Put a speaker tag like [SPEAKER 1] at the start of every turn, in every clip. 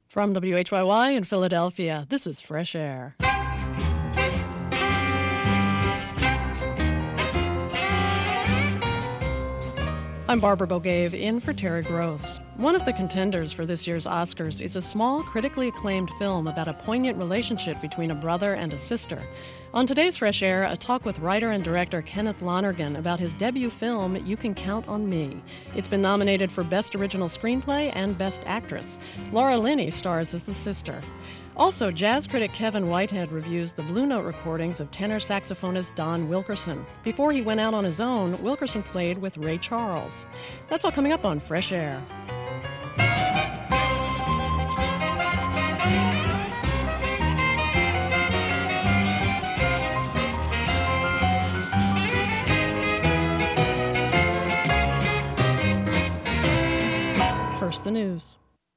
[SPEAKER 1] From WHYY in Philadelphia, this is Fresh Air. I'm Barbara Bogave, in for Terry Gross. One of the contenders for this year's Oscars is a small, critically acclaimed film about a poignant relationship between a brother and a sister. On today's Fresh Air, a talk with writer and director Kenneth Lonergan about his debut film, You Can Count on Me. It's been nominated for Best Original Screenplay and Best Actress. Laura Linney stars as the sister. Also, jazz critic Kevin Whitehead reviews the Blue Note recordings of tenor saxophonist Don Wilkerson. Before he went out on his own, Wilkerson played with Ray Charles. That's all coming up on Fresh Air. First, the news.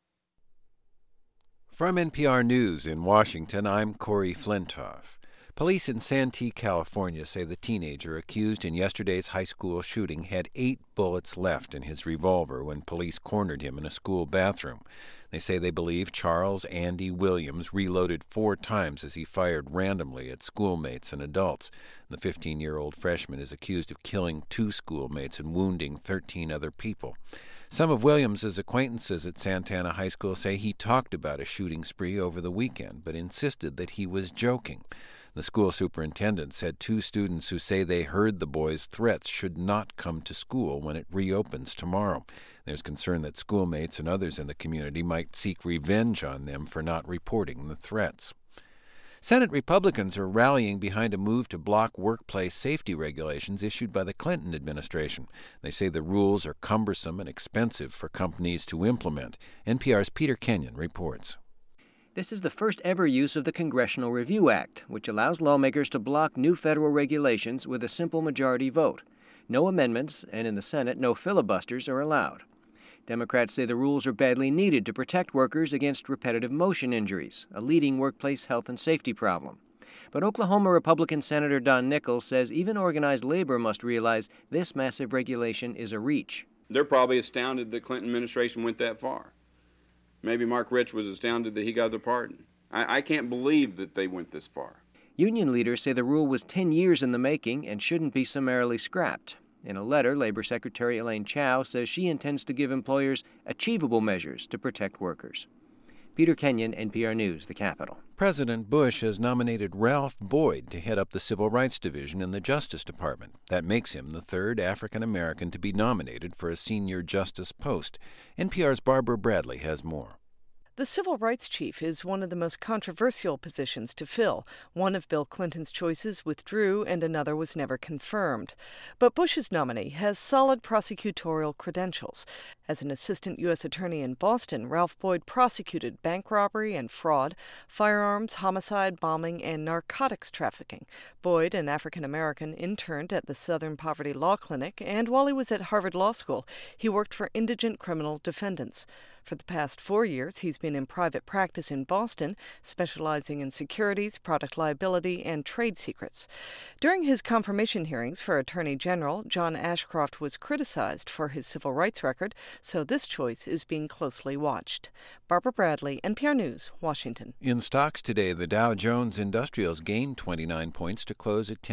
[SPEAKER 2] From NPR News in Washington, I'm Corey Flintoff. Police in Santee, California say the teenager accused in yesterday's high school shooting had 8 bullets left in his revolver when police cornered him in a school bathroom. They say they believe Charles Andy Williams reloaded 4 times as he fired randomly at schoolmates and adults. The 15-year-old freshman is accused of killing 2 schoolmates and wounding 13 other people. Some of Williams's acquaintances at Santana High School say he talked about a shooting spree over the weekend, but insisted that he was joking. The school superintendent said 2 students who say they heard the boy's threats should not come to school when it reopens tomorrow. There's concern that schoolmates and others in the community might seek revenge on them for not reporting the threats. Senate Republicans are rallying behind a move to block workplace safety regulations issued by the Clinton administration. They say the rules are cumbersome and expensive for companies to implement. NPR's Peter Kenyon reports.
[SPEAKER 3] This is the first ever use of the Congressional Review Act, which allows lawmakers to block new federal regulations with a simple majority vote. No amendments, and in the Senate, no filibusters are allowed. Democrats say the rules are badly needed to protect workers against repetitive motion injuries, a leading workplace health and safety problem. But Oklahoma Republican Senator Don Nickles says even organized labor must realize this massive regulation is a reach.
[SPEAKER 4] They're probably astounded the Clinton administration went that far. Maybe Mark Rich was astounded that he got the pardon. I can't believe that they went this far.
[SPEAKER 3] Union leaders say the rule was 10 years in the making and shouldn't be summarily scrapped. In a letter, Labor Secretary Elaine Chao says she intends to give employers achievable measures to protect workers. Peter Kenyon, NPR News, the Capitol.
[SPEAKER 2] President Bush has nominated Ralph Boyd to head up the Civil Rights Division in the Justice Department. That makes him the 3rd African American to be nominated for a senior justice post. NPR's Barbara Bradley has more.
[SPEAKER 5] The civil rights chief is one of the most controversial positions to fill. One of Bill Clinton's choices withdrew and another was never confirmed. But Bush's nominee has solid prosecutorial credentials. As an assistant U.S. attorney in Boston, Ralph Boyd prosecuted bank robbery and fraud, firearms, homicide, bombing, and narcotics trafficking. Boyd, an African-American, interned at the Southern Poverty Law Clinic, and while he was at Harvard Law School, he worked for indigent criminal defendants. For the past 4 years, he's been in private practice in Boston, specializing in securities, product liability, and trade secrets. During his confirmation hearings for Attorney General, John Ashcroft was criticized for his civil rights record, so this choice is being closely watched. Barbara Bradley, NPR News, Washington.
[SPEAKER 2] In stocks today, the Dow Jones Industrials gained 29 points to close at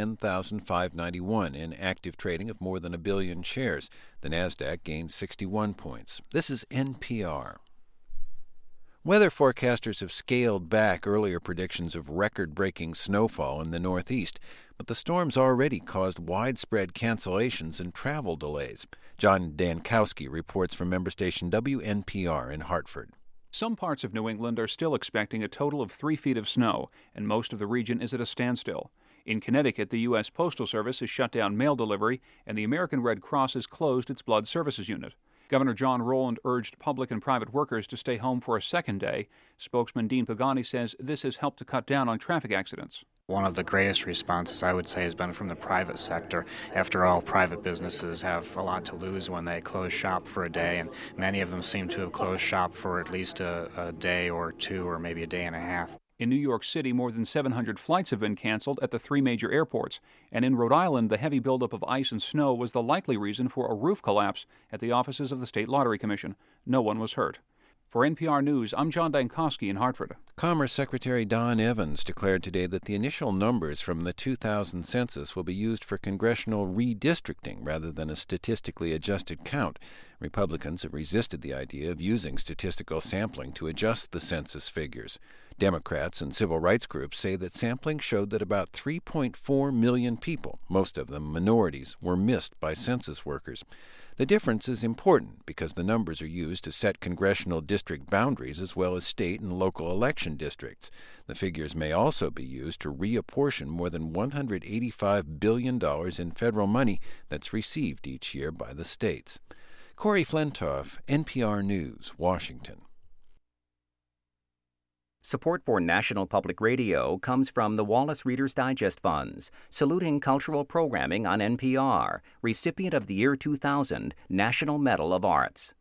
[SPEAKER 2] 10,591 in active trading of more than 1 billion shares. The Nasdaq gained 61 points. This is NPR. Weather forecasters have scaled back earlier predictions of record-breaking snowfall in the Northeast, but the storms already caused widespread cancellations and travel delays. John Dankowski reports from member station WNPR in Hartford.
[SPEAKER 6] Some parts of New England are still expecting a total of 3 feet of snow, and most of the region is at a standstill. In Connecticut, the U.S. Postal Service has shut down mail delivery, and the American Red Cross has closed its blood services unit. Governor John Rowland urged public and private workers to stay home for a second day. Spokesman Dean Pagani says this has helped to cut down on traffic accidents.
[SPEAKER 7] One of the greatest responses, I would say, has been from the private sector. After all, private businesses have a lot to lose when they close shop for a day, and many of them seem to have closed shop for at least a day or two or maybe a day and a half.
[SPEAKER 6] In New York City, more than 700 flights have been canceled at the 3 major airports. And in Rhode Island, the heavy buildup of ice and snow was the likely reason for a roof collapse at the offices of the State Lottery Commission. No one was hurt. For NPR News, I'm John Dankosky in Hartford.
[SPEAKER 2] Commerce Secretary Don Evans declared today that the initial numbers from the 2000 census will be used for congressional redistricting rather than a statistically adjusted count. Republicans have resisted the idea of using statistical sampling to adjust the census figures. Democrats and civil rights groups say that sampling showed that about 3.4 million people, most of them minorities, were missed by census workers. The difference is important because the numbers are used to set congressional district boundaries as well as state and local election districts. The figures may also be used to reapportion more than $185 billion in federal money that's received each year by the states. Corey Flintoff, NPR News, Washington.
[SPEAKER 8] Support for National Public Radio comes from the Wallace Reader's Digest Funds, saluting cultural programming on NPR, recipient of the year 2000 National Medal of Arts.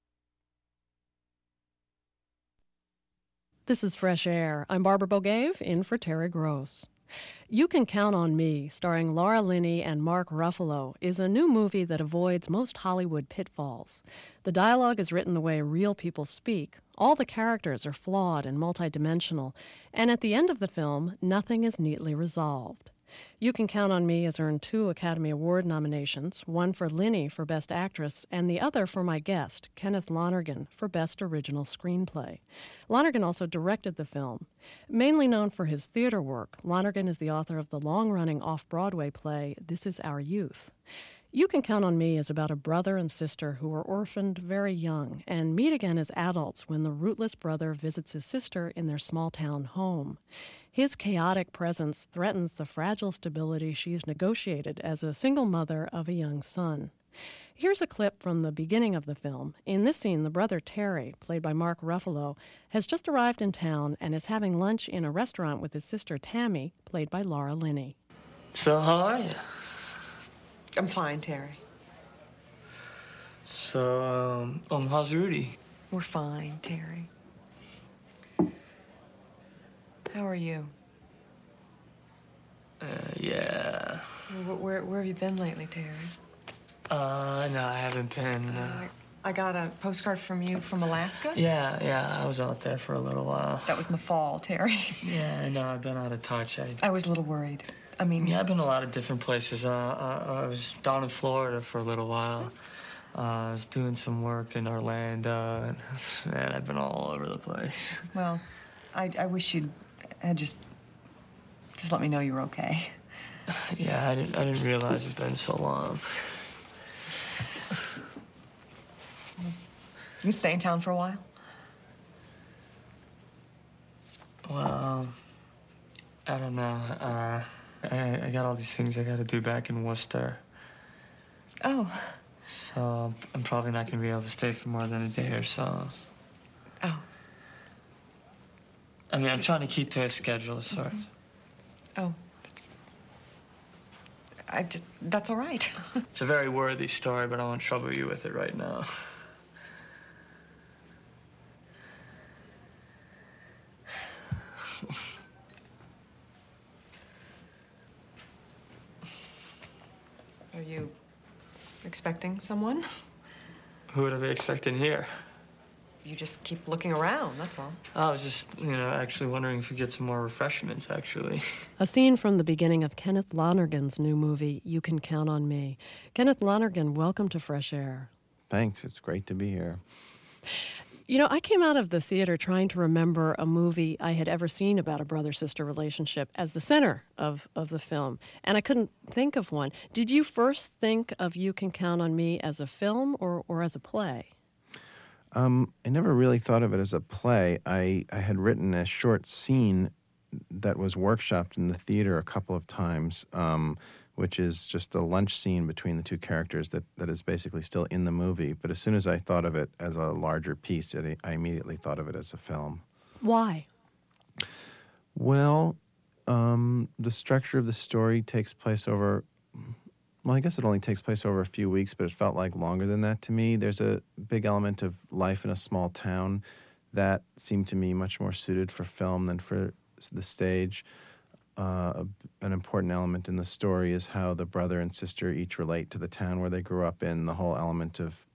[SPEAKER 1] This is Fresh Air. I'm Barbara Bogave, in for Terry Gross. You Can Count on Me, starring Laura Linney and Mark Ruffalo, is a new movie that avoids most Hollywood pitfalls. The dialogue is written the way real people speak. All the characters are flawed and multidimensional, and at the end of the film, nothing is neatly resolved. You Can Count on Me has earned 2 Academy Award nominations, one for Linney for Best Actress and the other for my guest, Kenneth Lonergan, for Best Original Screenplay. Lonergan also directed the film. Mainly known for his theater work, Lonergan is the author of the long-running off-Broadway play This Is Our Youth. You Can Count on Me is about a brother and sister who are orphaned very young and meet again as adults when the rootless brother visits his sister in their small-town home. His chaotic presence threatens the fragile stability she's negotiated as a single mother of a young son. Here's a clip from the beginning of the film. In this scene, the brother Terry, played by Mark Ruffalo, has just arrived in town and is having lunch in a restaurant with his sister Tammy, played by Laura Linney.
[SPEAKER 9] So how are you?
[SPEAKER 5] I'm fine, Terry.
[SPEAKER 9] So, how's Rudy?
[SPEAKER 5] We're fine, Terry. How are you?
[SPEAKER 9] Yeah.
[SPEAKER 5] Where have you been lately, Terry?
[SPEAKER 9] No, I haven't been.
[SPEAKER 5] I got a postcard from you from Alaska?
[SPEAKER 9] Yeah, I was out there for a little while.
[SPEAKER 5] That was in the fall, Terry.
[SPEAKER 9] Yeah, no, I've been out of touch.
[SPEAKER 5] I was a little worried. I mean...
[SPEAKER 9] Yeah, I've been a lot of different places. I was down in Florida for a little while. I was doing some work in Orlando, and man, I've been all over the place.
[SPEAKER 5] Well, I wish you'd just let me know you were okay.
[SPEAKER 9] Yeah, I didn't realize it'd been so long.
[SPEAKER 5] You stay in town for a while?
[SPEAKER 9] Well, I don't know. I got all these things I gotta do back in Worcester.
[SPEAKER 5] Oh.
[SPEAKER 9] So I'm probably not gonna be able to stay for more than a day or so.
[SPEAKER 5] Oh.
[SPEAKER 9] I mean, I'm trying to keep to a schedule of sorts.
[SPEAKER 5] Oh. That's all right.
[SPEAKER 9] It's a very worthy story, but I won't trouble you with it right now.
[SPEAKER 5] Are you expecting someone?
[SPEAKER 9] Who would I be expecting here?
[SPEAKER 5] You just keep looking around, that's all.
[SPEAKER 9] I was just, actually wondering if we get some more refreshments, actually.
[SPEAKER 1] A scene from the beginning of Kenneth Lonergan's new movie, You Can Count on Me. Kenneth Lonergan, welcome to Fresh Air.
[SPEAKER 10] Thanks. It's great to be here.
[SPEAKER 1] You know, I came out of the theater trying to remember a movie I had ever seen about a brother-sister relationship as the center of the film, and I couldn't think of one. Did you first think of You Can Count on Me as a film or as a play?
[SPEAKER 10] I never really thought of it as a play. I had written a short scene that was workshopped in the theater a couple of times, which is just the lunch scene between the two characters that is basically still in the movie. But as soon as I thought of it as a larger piece, I immediately thought of it as a film.
[SPEAKER 1] Why?
[SPEAKER 10] Well, the structure of the story takes place over... Well, I guess it only takes place over a few weeks, but it felt like longer than that to me. There's a big element of life in a small town that seemed to me much more suited for film than for the stage. An important element in the story is how the brother and sister each relate to the town where they grew up in, the whole element of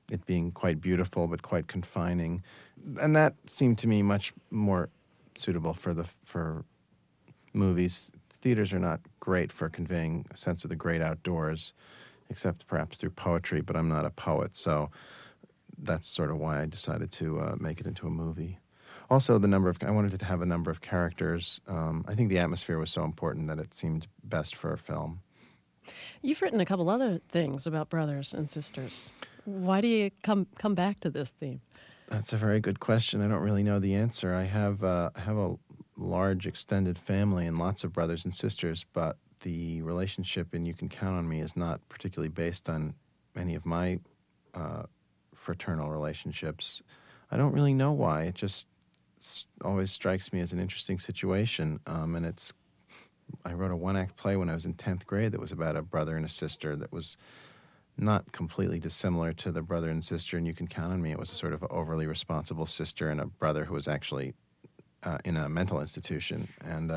[SPEAKER 10] it being quite beautiful but quite confining. And that seemed to me much more suitable for movies. Theaters are not great for conveying a sense of the great outdoors, except perhaps through poetry, but I'm not a poet, so that's sort of why I decided to make it into a movie. Also, I wanted to have a number of characters. I think the atmosphere was so important that it seemed best for a film.
[SPEAKER 1] You've written a couple other things about brothers and sisters. Why do you come back to this theme?
[SPEAKER 10] That's a very good question. I don't really know the answer. I have a large extended family and lots of brothers and sisters, but the relationship in You Can Count on Me is not particularly based on any of my fraternal relationships. I don't really know why. It just always strikes me as an interesting situation, and I wrote a one-act play when I was in 10th grade that was about a brother and a sister that was not completely dissimilar to the brother and sister in You Can Count on Me. It was a sort of overly responsible sister and a brother who was actually in a mental institution. And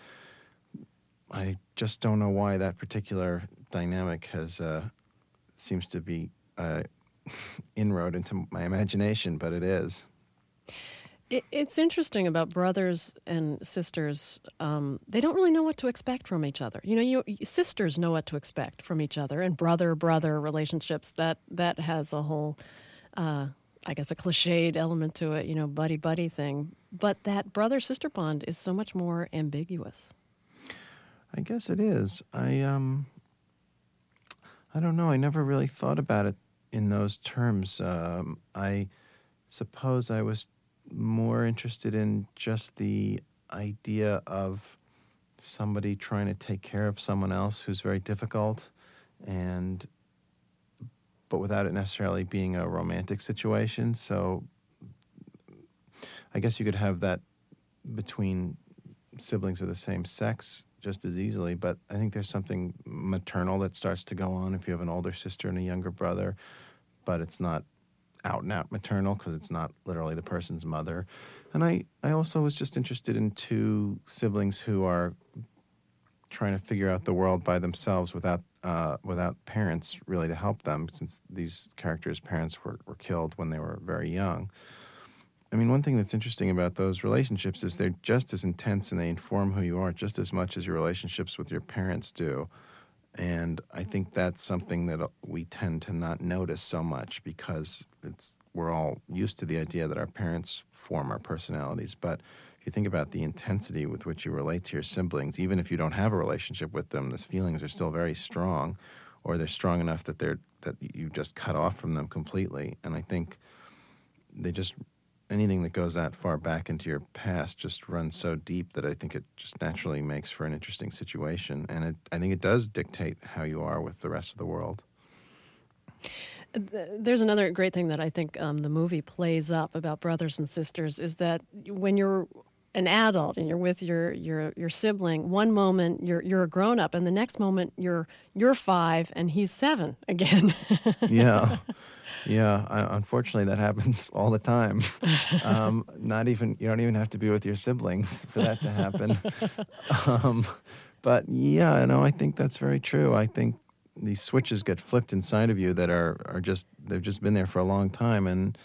[SPEAKER 10] I just don't know why that particular dynamic seems to be inroad into my imagination, but it is.
[SPEAKER 1] It's interesting about brothers and sisters. They don't really know what to expect from each other. Sisters know what to expect from each other, and brother-brother relationships, that has a whole, I guess, a cliched element to it, buddy-buddy thing. But that brother-sister bond is so much more ambiguous.
[SPEAKER 10] I guess it is. I don't know. I never really thought about it in those terms. I suppose I was more interested in just the idea of somebody trying to take care of someone else who's very difficult, but without it necessarily being a romantic situation. So I guess you could have that between siblings of the same sex just as easily, but I think there's something maternal that starts to go on if you have an older sister and a younger brother, but it's not out-and-out maternal because it's not literally the person's mother. And I also was just interested in two siblings who are trying to figure out the world by themselves without parents really to help them, since these characters' parents were killed when they were very young. I mean, one thing that's interesting about those relationships is they're just as intense and they inform who you are just as much as your relationships with your parents do. And I think that's something that we tend to not notice so much because we're all used to the idea that our parents form our personalities. But if you think about the intensity with which you relate to your siblings, even if you don't have a relationship with them, the feelings are still very strong, or they're strong enough that you just cut off from them completely. And I think anything that goes that far back into your past just runs so deep that I think it just naturally makes for an interesting situation. And I think it does dictate how you are with the rest of the world.
[SPEAKER 1] There's another great thing that I think the movie plays up about brothers and sisters is that when you're an adult and you're with your sibling, one moment you're a grown up, and the next moment you're 5 and he's 7 again.
[SPEAKER 10] Yeah. Unfortunately, that happens all the time. You don't even have to be with your siblings for that to happen. But yeah, I think that's very true. I think these switches get flipped inside of you that they've just been there for a long time, and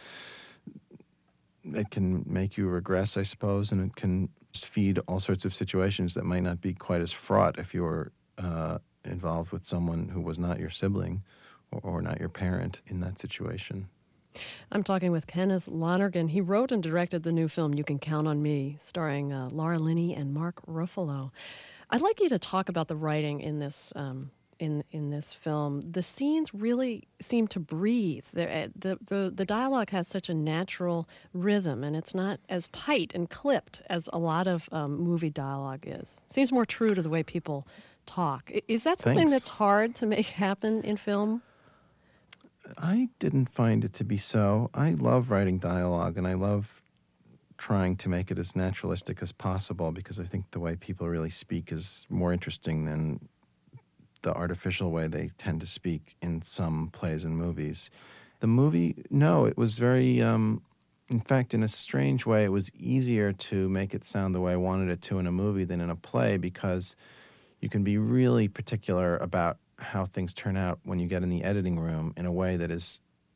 [SPEAKER 10] it can make you regress, I suppose, and it can feed all sorts of situations that might not be quite as fraught if you were involved with someone who was not your sibling or not your parent in that situation.
[SPEAKER 1] I'm talking with Kenneth Lonergan. He wrote and directed the new film You Can Count on Me, starring Laura Linney and Mark Ruffalo. I'd like you to talk about the writing in this in this film. The scenes really seem to breathe. The dialogue has such a natural rhythm, and it's not as tight and clipped as a lot of movie dialogue is. Seems more true to the way people talk. Is that something that's hard to make happen in film?
[SPEAKER 10] I didn't find it to be so. I love writing dialogue, and I love trying to make it as naturalistic as possible because I think the way people really speak is more interesting than the artificial way they tend to speak in some plays and movies. The movie, no, it was very, in fact, in a strange way, it was easier to make it sound the way I wanted it to in a movie than in a play because you can be really particular about how things turn out when you get in the editing room in a way that is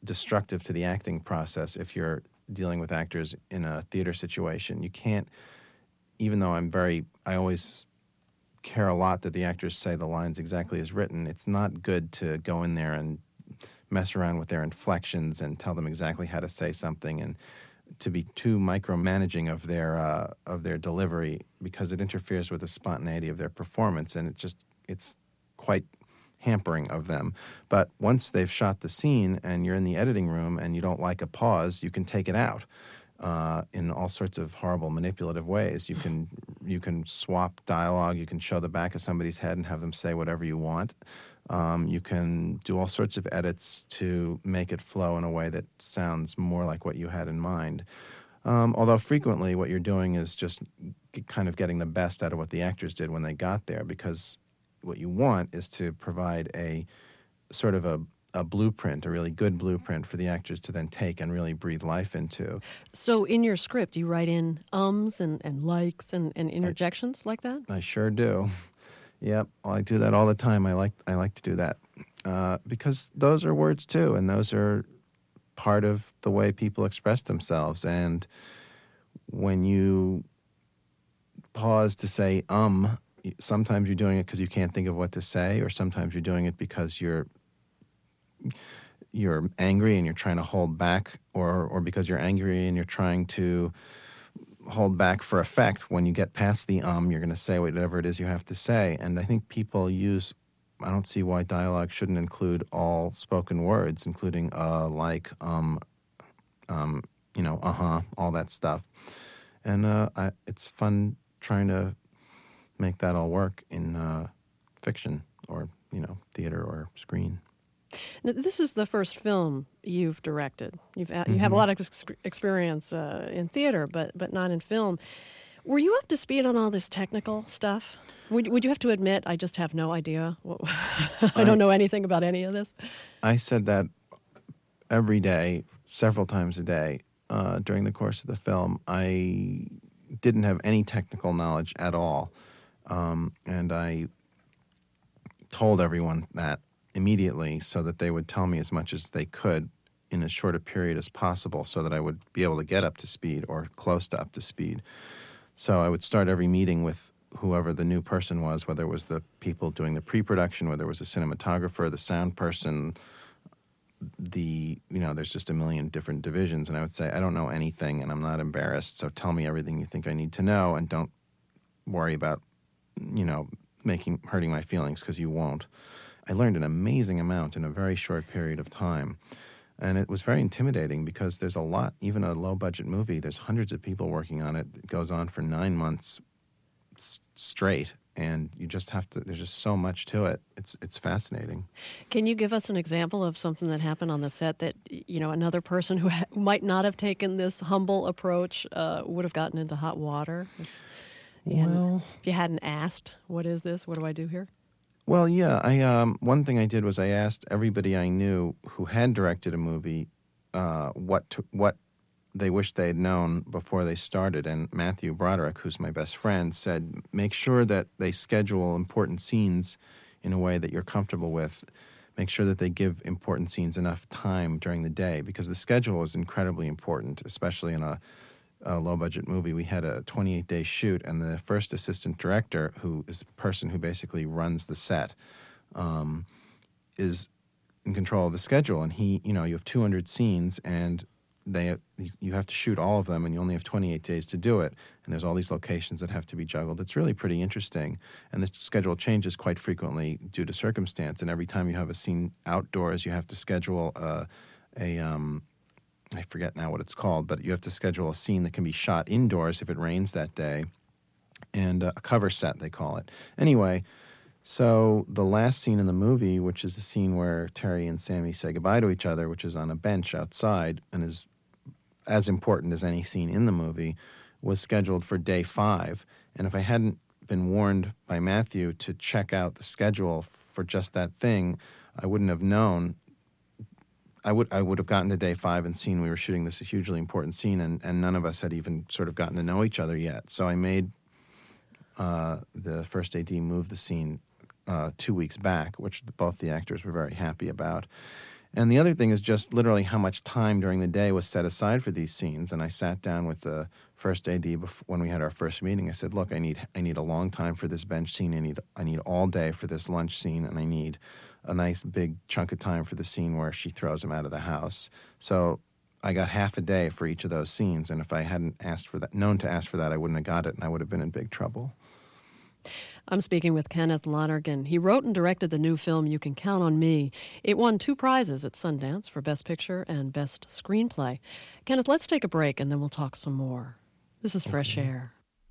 [SPEAKER 10] destructive to the acting process if you're dealing with actors in a theater situation. You can't, even though I always care a lot that the actors say the lines exactly as written, it's not good to go in there and mess around with their inflections and tell them exactly how to say something, and to be too micromanaging of their delivery, because it interferes with the spontaneity of their performance, and it's quite hampering of them. But once they've shot the scene and you're in the editing room and you don't like a pause, you can take it out in all sorts of horrible manipulative ways. You can swap dialogue. You can show the back of somebody's head and have them say whatever you want. You can do all sorts of edits to make it flow in a way that sounds more like what you had in mind. Although frequently what you're doing is just kind of getting the best out of what the actors did when they got there, because what you want is to provide a sort of a blueprint, a really good blueprint for the actors to then take and really breathe life into.
[SPEAKER 1] So in your script, you write in ums and likes and interjections like that?
[SPEAKER 10] I sure do. Yep, I do that all the time. I like to do that because those are words too, and those are part of the way people express themselves. And when you pause to say sometimes you're doing it because you can't think of what to say, or sometimes you're doing it because you're angry and you're trying to hold back, or because you're angry and you're trying to hold back for effect. When you get past the you're going to say whatever it is you have to say. And I think people I don't see why dialogue shouldn't include all spoken words, including like, all that stuff. And it's fun trying to make that all work in fiction or, theater or screen.
[SPEAKER 1] Now, this is the first film you've directed. You have a lot of experience in theater, but not in film. Were you up to speed on all this technical stuff? Would you have to admit, I just have no idea? I don't know anything about any of this?
[SPEAKER 10] I said that every day, several times a day, during the course of the film. I didn't have any technical knowledge at all. And I told everyone that immediately so that they would tell me as much as they could in as short a period as possible so that I would be able to get up to speed or close to up to speed. So I would start every meeting with whoever the new person was, whether it was the people doing the pre-production, whether it was a cinematographer, the sound person, there's just a million different divisions. And I would say, I don't know anything and I'm not embarrassed, so tell me everything you think I need to know and don't worry about, hurting my feelings, because you won't. I learned an amazing amount in a very short period of time. And it was very intimidating because there's a lot, even a low-budget movie, there's hundreds of people working on it. It goes on for 9 months straight, and you just have to, there's just so much to it. It's fascinating.
[SPEAKER 1] Can you give us an example of something that happened on the set that, another person who might not have taken this humble approach would have gotten into hot water? If you hadn't asked, what is this? What do I do here?
[SPEAKER 10] Well, yeah. One thing I did was I asked everybody I knew who had directed a movie what they wished they had known before they started. And Matthew Broderick, who's my best friend, said, make sure that they schedule important scenes in a way that you're comfortable with. Make sure that they give important scenes enough time during the day, because the schedule is incredibly important, especially in a low-budget movie. We had a 28-day shoot, and the first assistant director, who is the person who basically runs the set, is in control of the schedule. And you have 200 scenes, and you have to shoot all of them, and you only have 28 days to do it. And there's all these locations that have to be juggled. It's really pretty interesting. And the schedule changes quite frequently due to circumstance. And every time you have a scene outdoors, you have to schedule I forget now what it's called, but you have to schedule a scene that can be shot indoors if it rains that day, and a cover set, they call it. Anyway, so the last scene in the movie, which is the scene where Terry and Sammy say goodbye to each other, which is on a bench outside and is as important as any scene in the movie, was scheduled for day 5. And if I hadn't been warned by Matthew to check out the schedule for just that thing, I wouldn't have known. I would have gotten to day 5 and seen we were shooting this hugely important scene, and none of us had even sort of gotten to know each other yet. So I made the first AD move the scene 2 weeks back, which both the actors were very happy about. And the other thing is just literally how much time during the day was set aside for these scenes. And I sat down with the first AD when we had our first meeting. I said, look, I need a long time for this bench scene. I need all day for this lunch scene, and I need a nice big chunk of time for the scene where she throws him out of the house. So I got half a day for each of those scenes, and if I hadn't known to ask for that, I wouldn't have got it, and I would have been in big trouble.
[SPEAKER 1] I'm speaking with Kenneth Lonergan. He wrote and directed the new film You Can Count on Me. It won 2 prizes at Sundance for Best Picture and Best Screenplay. Kenneth, let's take a break and then we'll talk some more. This is Fresh Air.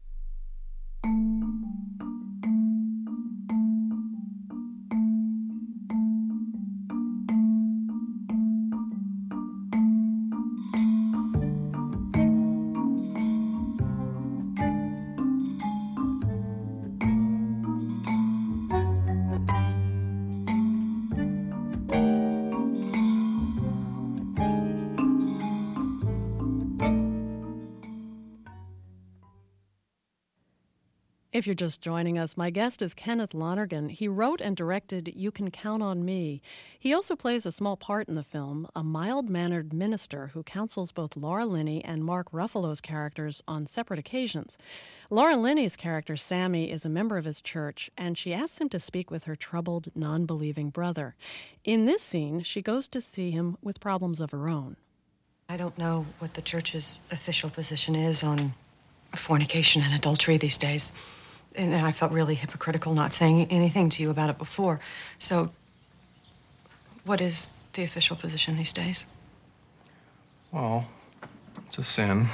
[SPEAKER 1] If you're just joining us, my guest is Kenneth Lonergan. He wrote and directed You Can Count on Me. He also plays a small part in the film, a mild-mannered minister who counsels both Laura Linney and Mark Ruffalo's characters on separate occasions. Laura Linney's character, Sammy, is a member of his church, and she asks him to speak with her troubled, non-believing brother. In this scene, she goes to see him with problems of her own.
[SPEAKER 11] I don't know what the church's official position is on fornication and adultery these days. And I felt really hypocritical not saying anything to you about it before. So, what is the official position these days?
[SPEAKER 10] Well, it's a sin.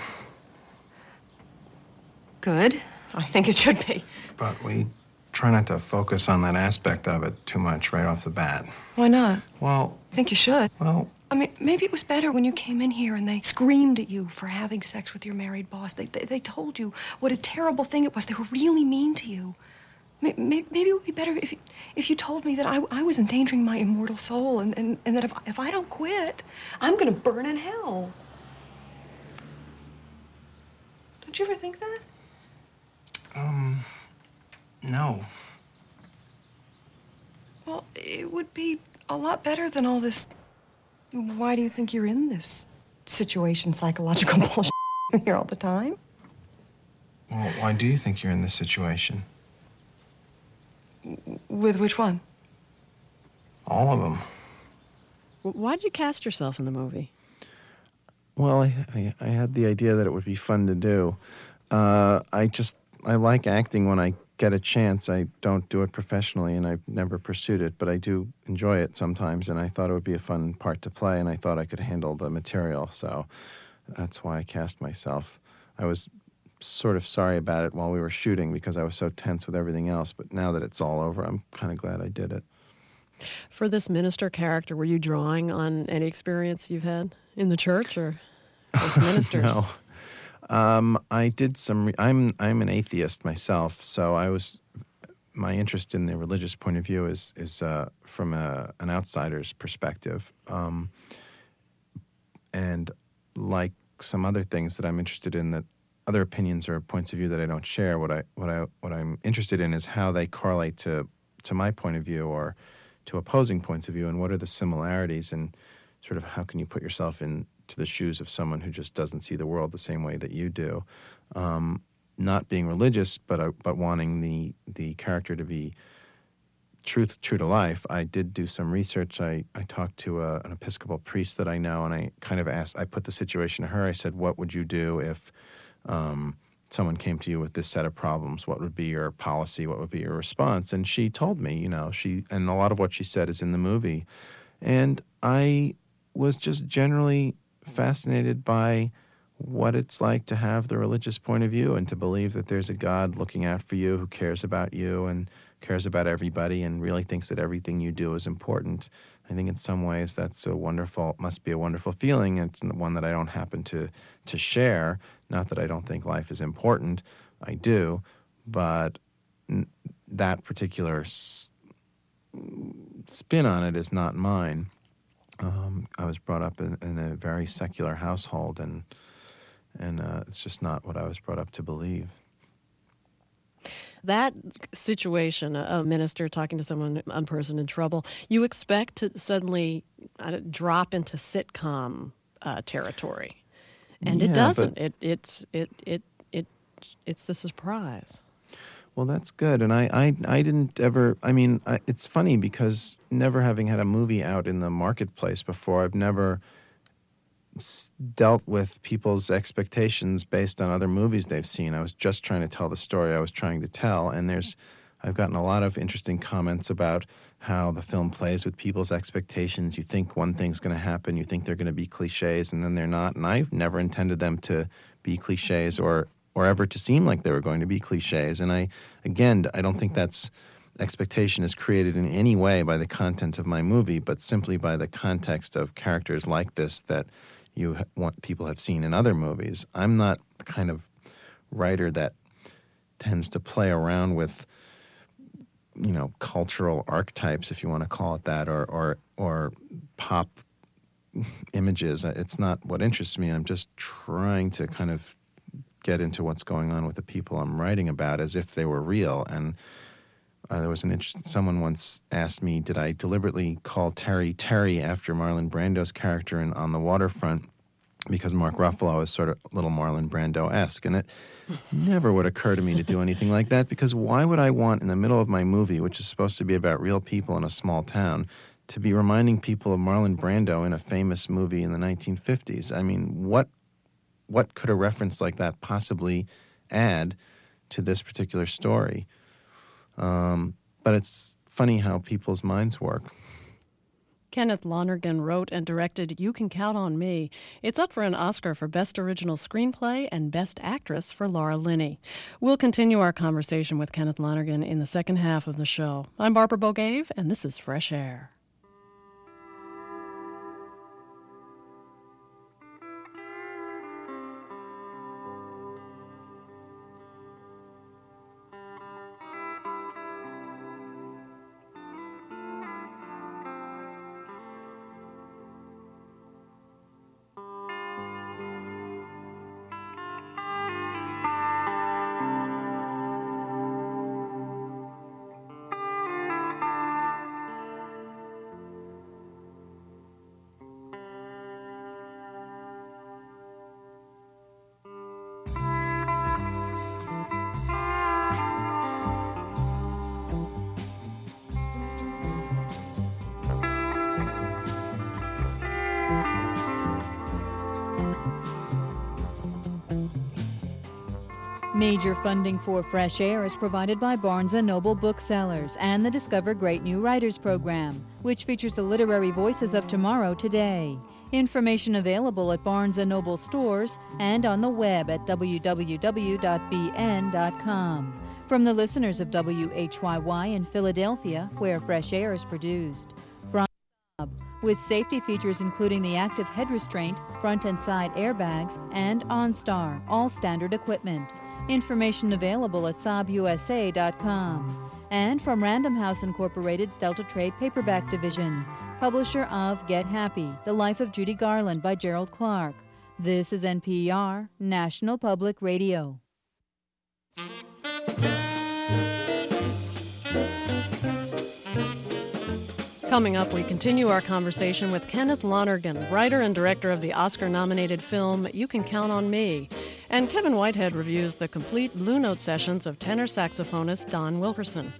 [SPEAKER 11] Good. I think it should be.
[SPEAKER 10] But we try not to focus on that aspect of it too much right off the bat.
[SPEAKER 11] Why not?
[SPEAKER 10] Well,
[SPEAKER 11] I think you should.
[SPEAKER 10] Well,
[SPEAKER 11] I mean, maybe it was better when you came in here and they screamed at you for having sex with your married boss. They told you what a terrible thing it was. They were really mean to you. Maybe it would be better if you told me that I was endangering my immortal soul and that if I don't quit, I'm going to burn in hell. Don't you ever think that?
[SPEAKER 10] No.
[SPEAKER 11] Well, it would be a lot better than all this. Why do you think you're in this situation, psychological bullshit here all the time?
[SPEAKER 10] Well, why do you think you're in this situation?
[SPEAKER 11] With which one?
[SPEAKER 10] All of them.
[SPEAKER 1] Why did you cast yourself in the movie?
[SPEAKER 10] Well, I had the idea that it would be fun to do. I like acting when I get a chance. I don't do it professionally, and I've never pursued it, but I do enjoy it sometimes, and I thought it would be a fun part to play, and I thought I could handle the material, so that's why I cast myself. I was sort of sorry about it while we were shooting because I was so tense with everything else, but now that it's all over, I'm kind of glad I did it.
[SPEAKER 1] For this minister character, were you drawing on any experience you've had in the church or with ministers?
[SPEAKER 10] No. I did some. I'm an atheist myself, so my interest in the religious point of view is from an outsider's perspective, and like some other things that I'm interested in, that other opinions or points of view that I don't share. What I'm interested in is how they correlate to my point of view or to opposing points of view, and what are the similarities, and sort of how can you put yourself in to the shoes of someone who just doesn't see the world the same way that you do. Not being religious, but wanting the character to be true to life. I did do some research. I talked to an Episcopal priest that I know, and I kind of I put the situation to her. I said, what would you do if someone came to you with this set of problems? What would be your policy? What would be your response? And she told me, and a lot of what she said is in the movie. And I was just generally fascinated by what it's like to have the religious point of view and to believe that there's a God looking out for you who cares about you and cares about everybody and really thinks that everything you do is important. I think in some ways that's must be a wonderful feeling. It's one that I don't happen to share. Not that I don't think life is important. I do. But that particular spin on it is not mine. I was brought up in a very secular household, and it's just not what I was brought up to believe.
[SPEAKER 1] That situation, a minister talking to a person in trouble, you expect to suddenly drop into sitcom territory, and it doesn't. It's a surprise.
[SPEAKER 10] Well, that's good. And I didn't ever, it's funny because never having had a movie out in the marketplace before, I've never dealt with people's expectations based on other movies they've seen. I was just trying to tell the story I was trying to tell, and I've gotten a lot of interesting comments about how the film plays with people's expectations. You think one thing's going to happen, you think they're going to be cliches, and then they're not. And I've never intended them to be cliches or ever to seem like they were going to be cliches. And I don't think that's expectation is created in any way by the content of my movie, but simply by the context of characters like this that people have seen in other movies. I'm not the kind of writer that tends to play around with, cultural archetypes, if you want to call it that, or pop images. It's not what interests me. I'm just trying to kind of get into what's going on with the people I'm writing about as if they were real. And there was someone once asked me, did I deliberately call Terry after Marlon Brando's character in On the Waterfront because Mark Ruffalo is sort of a little Marlon Brando-esque. And it never would occur to me to do anything like that, because why would I want, in the middle of my movie, which is supposed to be about real people in a small town, to be reminding people of Marlon Brando in a famous movie in the 1950s? I mean, what could a reference like that possibly add to this particular story? But it's funny how people's minds work.
[SPEAKER 1] Kenneth Lonergan wrote and directed You Can Count on Me. It's up for an Oscar for Best Original Screenplay and Best Actress for Laura Linney. We'll continue our conversation with Kenneth Lonergan in the second half of the show. I'm Barbara Bogave, and this is Fresh Air.
[SPEAKER 12] Major funding for Fresh Air is provided by Barnes & Noble Booksellers and the Discover Great New Writers program, which features the literary voices of tomorrow today. Information available at Barnes & Noble stores and on the web at www.bn.com. From the listeners of WHYY in Philadelphia, where Fresh Air is produced. From with safety features including the active head restraint, front and side airbags, and OnStar, all standard equipment. Information available at SaabUSA.com. And from Random House Incorporated's Delta Trade Paperback Division, publisher of Get Happy, The Life of Judy Garland by Gerald Clark. This is NPR, National Public Radio.
[SPEAKER 1] Coming up, we continue our conversation with Kenneth Lonergan, writer and director of the Oscar-nominated film You Can Count on Me. And Kevin Whitehead reviews the complete Blue Note sessions of tenor saxophonist Don Wilkerson.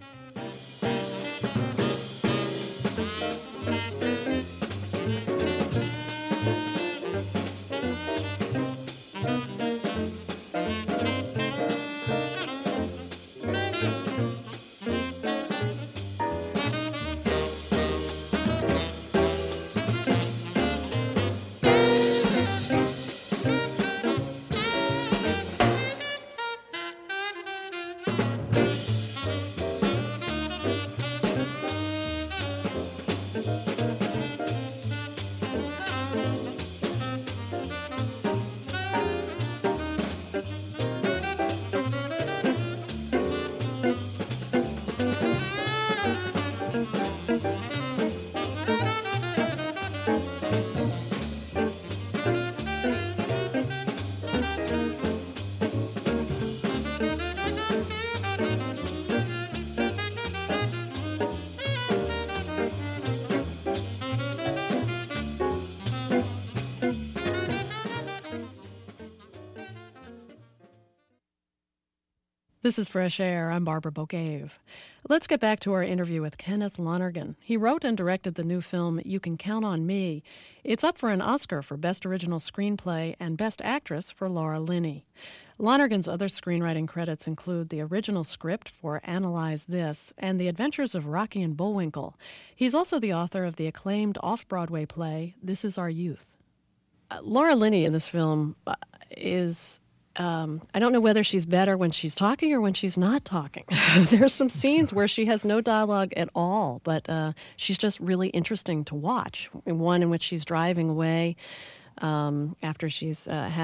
[SPEAKER 1] This is Fresh Air. I'm Barbara Bogave. Let's get back to our interview with Kenneth Lonergan. He wrote and directed the new film You Can Count on Me. It's up for an Oscar for Best Original Screenplay and Best Actress for Laura Linney. Lonergan's other screenwriting credits include the original script for Analyze This and The Adventures of Rocky and Bullwinkle. He's also the author of the acclaimed off-Broadway play This Is Our Youth. Laura Linney in this film is... I don't know whether she's better when she's talking or when she's not talking. There's some scenes where she has no dialogue at all, but she's just really interesting to watch. One in which she's driving away after she's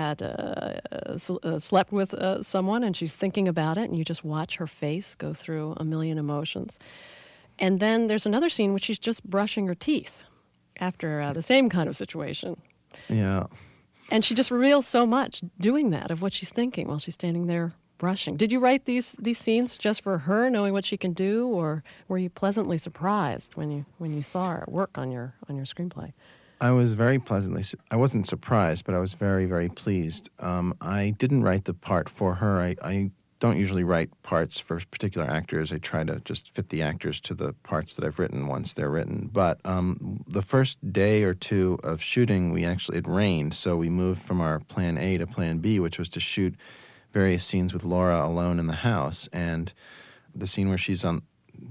[SPEAKER 1] slept with someone, and she's thinking about it, and you just watch her face go through a million emotions. And then there's another scene which she's just brushing her teeth after the same kind of situation.
[SPEAKER 10] Yeah.
[SPEAKER 1] And she just reveals so much doing that of what she's thinking while she's standing there brushing. Did you write these scenes just for her, knowing what she can do, or were you pleasantly surprised when you saw her at work on your screenplay?
[SPEAKER 10] I was very I wasn't surprised, but I was very, very pleased. I didn't write the part for her. I don't usually write parts for particular actors. I try to just fit the actors to the parts that I've written once they're written. But the first day or two of shooting, it rained, so we moved from our plan A to plan B, which was to shoot various scenes with Laura alone in the house. And the scene where she's had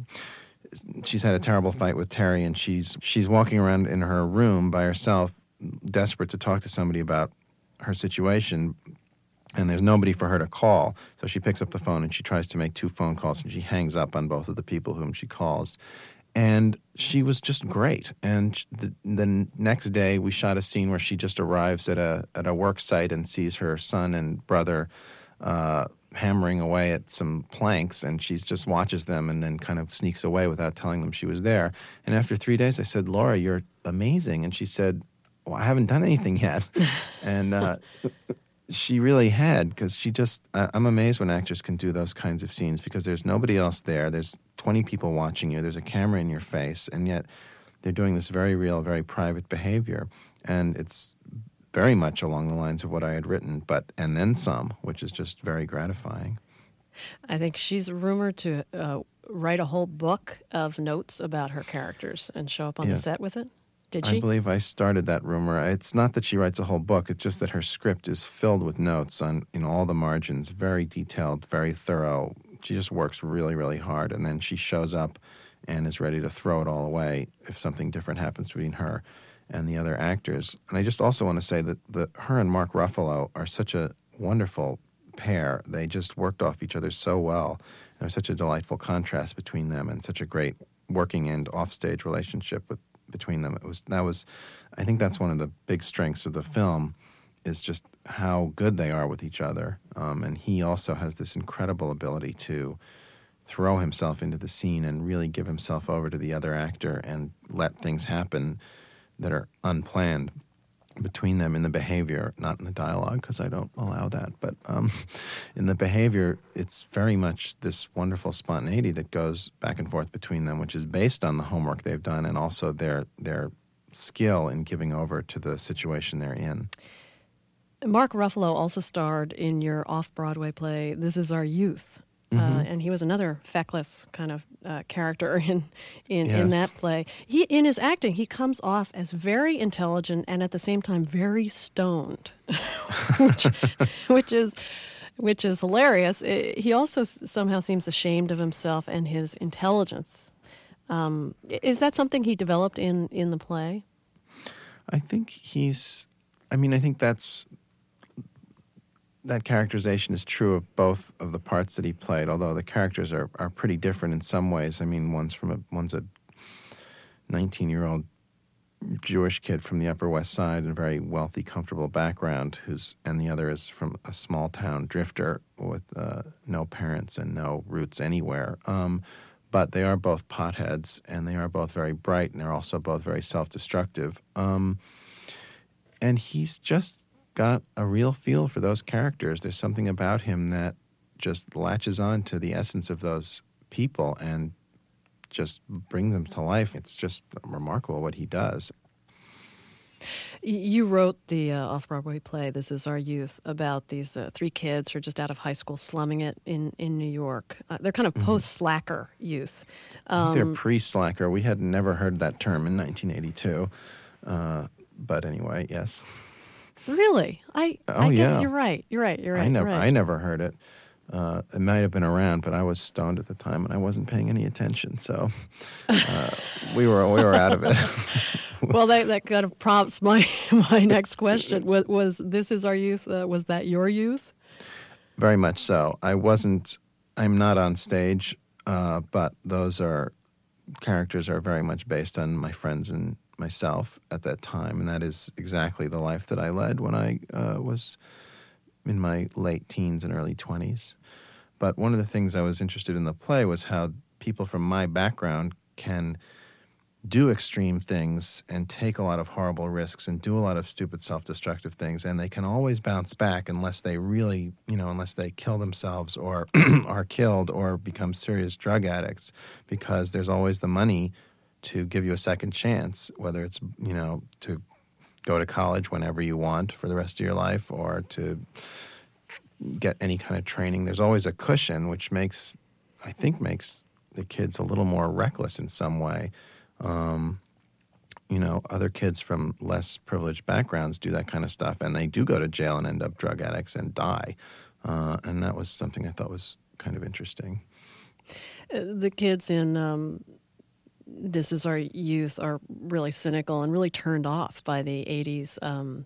[SPEAKER 10] a terrible fight with Terry, and she's walking around in her room by herself, desperate to talk to somebody about her situation. And there's nobody for her to call. So she picks up the phone and she tries to make 2 phone calls, and she hangs up on both of the people whom she calls. And she was just great. And the next day we shot a scene where she just arrives at a work site and sees her son and brother hammering away at some planks, and she just watches them and then kind of sneaks away without telling them she was there. And after 3 days I said, "Laura, you're amazing." And she said, "Well, I haven't done anything yet." And she really had, because I'm amazed when actors can do those kinds of scenes, because there's nobody else there. There's 20 people watching you. There's a camera in your face, and yet they're doing this very real, very private behavior. And it's very much along the lines of what I had written, and then some, which is just very gratifying.
[SPEAKER 1] I think she's rumored to write a whole book of notes about her characters and show up on the set with it. Did she?
[SPEAKER 10] I believe I started that rumor. It's not that she writes a whole book. It's just that her script is filled with notes in all the margins, very detailed, very thorough. She just works really, really hard, and then she shows up and is ready to throw it all away if something different happens between her and the other actors. And I just also want to say that her and Mark Ruffalo are such a wonderful pair. They just worked off each other so well. There's such a delightful contrast between them, and such a great working and offstage relationship between them. I think that's one of the big strengths of the film, is just how good they are with each other. And he also has this incredible ability to throw himself into the scene and really give himself over to the other actor and let things happen that are unplanned between them in the behavior, not in the dialogue, because I don't allow that. But in the behavior, it's very much this wonderful spontaneity that goes back and forth between them, which is based on the homework they've done and also their skill in giving over to the situation they're in.
[SPEAKER 1] Mark Ruffalo also starred in your off-Broadway play, This Is Our Youth. And he was another feckless kind of character in that play. In his acting, he comes off as very intelligent and at the same time very stoned, which is hilarious. He also somehow seems ashamed of himself and his intelligence. Is that something he developed in the play?
[SPEAKER 10] I think that characterization is true of both of the parts that he played, although the characters are pretty different in some ways. I mean, one's a 19-year-old Jewish kid from the Upper West Side in a very wealthy, comfortable background, and the other is from a small-town drifter with no parents and no roots anywhere. But they are both potheads, and they are both very bright, and they're also both very self-destructive. And he's just got a real feel for those characters. There's something about him that just latches on to the essence of those people and just brings them to life. It's just remarkable what he does.
[SPEAKER 1] You wrote the off-Broadway play, This Is Our Youth, about these three kids who are just out of high school slumming it in New York. They're kind of post-slacker youth.
[SPEAKER 10] They're pre-slacker. We had never heard that term in 1982. But anyway, yes.
[SPEAKER 1] Really? I guess you're right. You're right.
[SPEAKER 10] I never heard it. It might have been around, but I was stoned at the time and I wasn't paying any attention, so we were out of it.
[SPEAKER 1] Well, that kind of prompts my next question. Was This Is Our Youth? Was that your youth?
[SPEAKER 10] Very much so. I'm not on stage, but those characters are very much based on my friends and myself at that time, and that is exactly the life that I led when I was in my late teens and early 20s. But one of the things I was interested in the play was how people from my background can do extreme things and take a lot of horrible risks and do a lot of stupid self-destructive things, and they can always bounce back unless they really, unless they kill themselves or are killed or become serious drug addicts, because there's always the money to give you a second chance, whether it's, to go to college whenever you want for the rest of your life or to get any kind of training. There's always a cushion, which makes the kids a little more reckless in some way. Other kids from less privileged backgrounds do that kind of stuff, and they do go to jail and end up drug addicts and die. And that was something I thought was kind of interesting.
[SPEAKER 1] The kids in This Is Our Youth are really cynical and really turned off by the 80s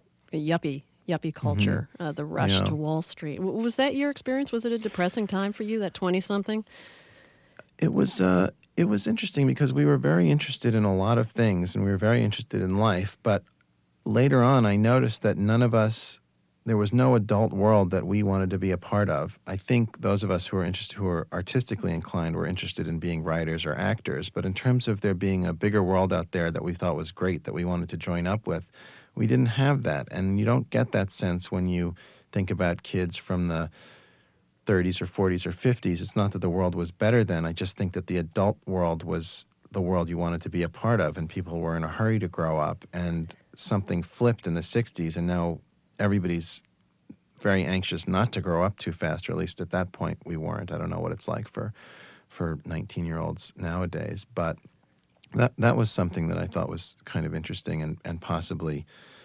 [SPEAKER 1] yuppie culture, the rush to Wall Street. Was that your experience? Was it a depressing time for you, that 20-something?
[SPEAKER 10] It was interesting because we were very interested in a lot of things, and we were very interested in life. But later on, I noticed that there was no adult world that we wanted to be a part of. I think those of us who were artistically inclined were interested in being writers or actors. But in terms of there being a bigger world out there that we thought was great, that we wanted to join up with, we didn't have that. And you don't get that sense when you think about kids from the 30s or 40s or 50s. It's not that the world was better then. I just think that the adult world was the world you wanted to be a part of, and people were in a hurry to grow up. And something flipped in the 60s, and now everybody's very anxious not to grow up too fast, or at least at that point we weren't. I don't know what it's like for 19-year-olds nowadays, but that was something that I thought was kind of interesting and possibly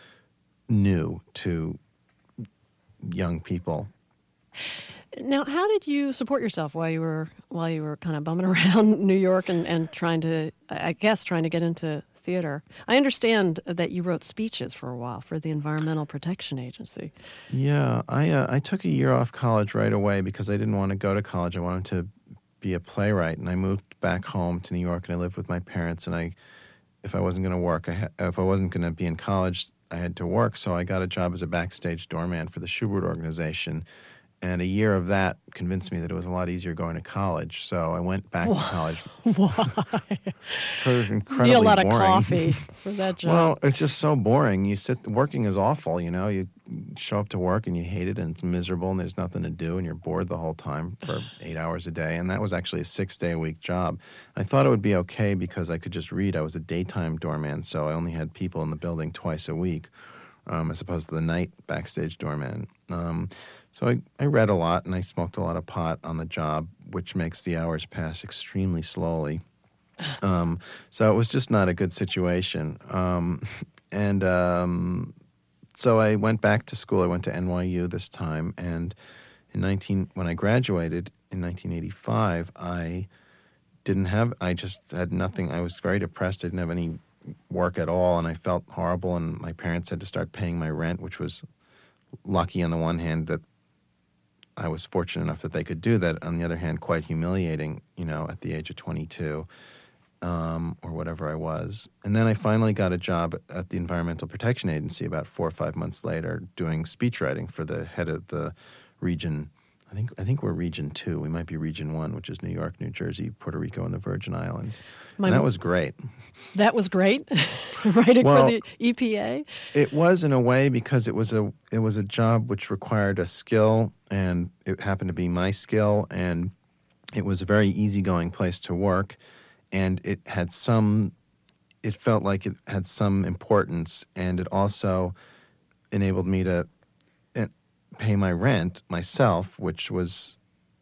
[SPEAKER 10] new to young people.
[SPEAKER 1] Now, how did you support yourself while you were kind of bumming around New York and trying to get into theater? I understand that you wrote speeches for a while for the Environmental Protection Agency.
[SPEAKER 10] Yeah, I took a year off college right away because I didn't want to go to college. I wanted to be a playwright, and I moved back home to New York, and I lived with my parents. And if I wasn't going to work, if I wasn't going to be in college, I had to work. So I got a job as a backstage doorman for the Shubert organization. And a year of that convinced me that it was a lot easier going to college. So I went back to college.
[SPEAKER 1] Why?
[SPEAKER 10] It was incredibly
[SPEAKER 1] you need a lot
[SPEAKER 10] boring.
[SPEAKER 1] of coffee for that job.
[SPEAKER 10] Well, it's just so boring. Working is awful, You show up to work and you hate it, and it's miserable, and there's nothing to do, and you're bored the whole time for 8 hours a day. And that was actually a 6-day-a-week job. I thought it would be okay because I could just read. I was a daytime doorman, so I only had people in the building twice a week, as opposed to the night backstage doorman. So I read a lot, and I smoked a lot of pot on the job, which makes the hours pass extremely slowly. So it was just not a good situation. So I went back to school. I went to NYU this time, and when I graduated in 1985, I just had nothing. I was very depressed. I didn't have any work at all, and I felt horrible, and my parents had to start paying my rent, which was lucky on the one hand that I was fortunate enough that they could do that. On the other hand, quite humiliating, at the age of 22, or whatever I was. And then I finally got a job at the Environmental Protection Agency about 4 or 5 months later, doing speechwriting for the head of the region. I think we're Region 2. We might be Region 1, which is New York, New Jersey, Puerto Rico, and the Virgin Islands. And that was great.
[SPEAKER 1] That was great? Writing for the EPA?
[SPEAKER 10] It was in a way because it was a job which required a skill, and it happened to be my skill, and it was a very easygoing place to work, and it had some it felt like it had some importance, and it also enabled me to pay my rent myself, which was,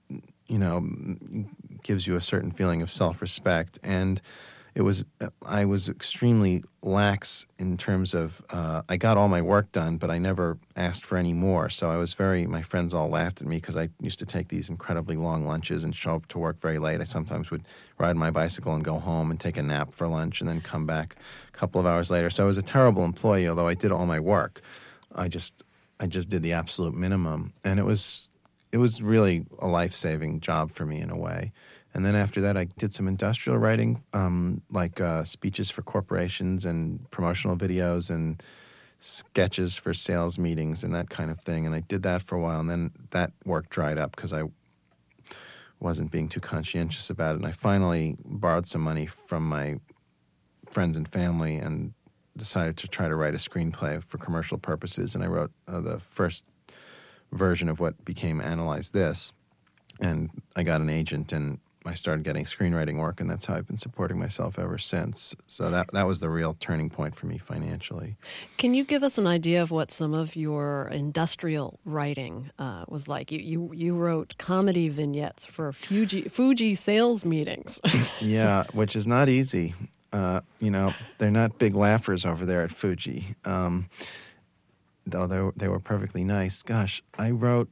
[SPEAKER 10] gives you a certain feeling of self-respect. And I was extremely lax in terms of, I got all my work done, but I never asked for any more. So my friends all laughed at me because I used to take these incredibly long lunches and show up to work very late. I sometimes would ride my bicycle and go home and take a nap for lunch and then come back a couple of hours later. So I was a terrible employee, although I did all my work. I just did the absolute minimum. And it was really a life-saving job for me in a way. And then after that, I did some industrial writing, like speeches for corporations and promotional videos and sketches for sales meetings and that kind of thing. And I did that for a while, and then that work dried up because I wasn't being too conscientious about it. And I finally borrowed some money from my friends and family and decided to try to write a screenplay for commercial purposes. And I wrote the first version of what became Analyze This. And I got an agent, and I started getting screenwriting work, and that's how I've been supporting myself ever since. So that was the real turning point for me financially.
[SPEAKER 1] Can you give us an idea of what some of your industrial writing was like? You wrote comedy vignettes for Fuji sales meetings.
[SPEAKER 10] Yeah, which is not easy. They're not big laughers over there at Fuji, though they were perfectly nice. Gosh, I wrote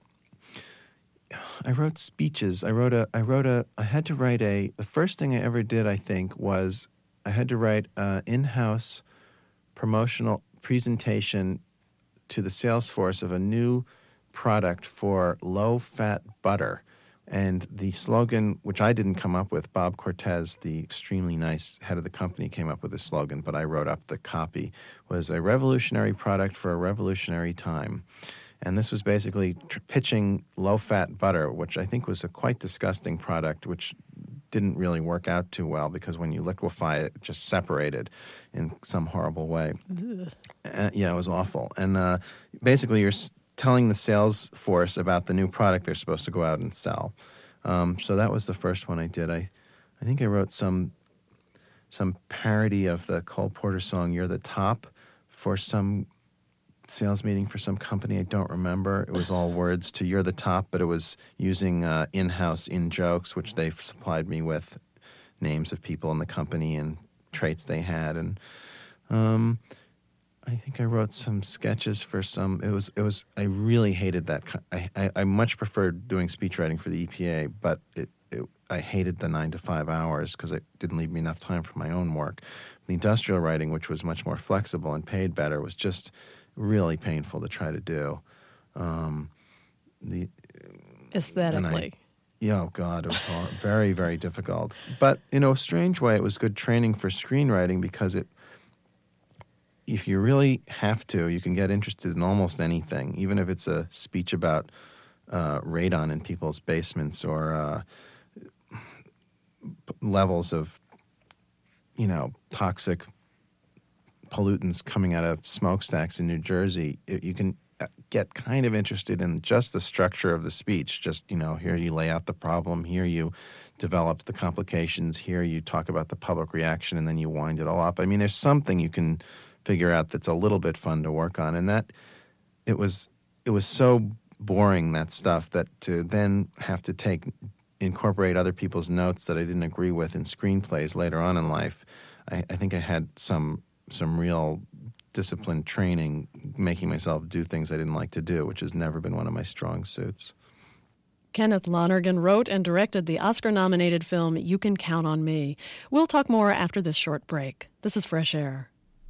[SPEAKER 10] speeches. The first thing I ever did, I think, was I had to write an in-house promotional presentation to the sales force of a new product for low-fat butter. And the slogan, which I didn't come up with, Bob Cortez, the extremely nice head of the company, came up with the slogan, but I wrote up the copy, was a revolutionary product for a revolutionary time. And this was basically pitching low-fat butter, which I think was a quite disgusting product, which didn't really work out too well because when you liquefy it, it just separated in some horrible way. Yeah, it was awful. And basically you're telling the sales force about the new product they're supposed to go out and sell. So that was the first one I did. I think I wrote some parody of the Cole Porter song, You're the Top, for some sales meeting for some company. I don't remember. It was all words to You're the Top, but it was using in-house in-jokes, which they supplied me with names of people in the company and traits they had. And I think I wrote some sketches for some. I really hated that. I much preferred doing speech writing for the EPA, but I hated the 9 to 5 hours because it didn't leave me enough time for my own work. The industrial writing, which was much more flexible and paid better, was just really painful to try to do.
[SPEAKER 1] Aesthetically.
[SPEAKER 10] Oh, God, it was very, very difficult. But in a strange way, it was good training for screenwriting because if you really have to, you can get interested in almost anything, even if it's a speech about radon in people's basements or levels of, toxic pollutants coming out of smokestacks in New Jersey. You can get kind of interested in just the structure of the speech. Just, here you lay out the problem, here you develop the complications, here you talk about the public reaction, and then you wind it all up. I mean, there's something you can figure out that's a little bit fun to work on. And that it was so boring, that stuff, that to then have to incorporate other people's notes that I didn't agree with in screenplays later on in life, I think I had some real disciplined training making myself do things I didn't like to do, which has never been one of my strong suits.
[SPEAKER 1] Kenneth Lonergan wrote and directed the Oscar-nominated film You Can Count on Me. We'll talk more after this short break. This is Fresh Air.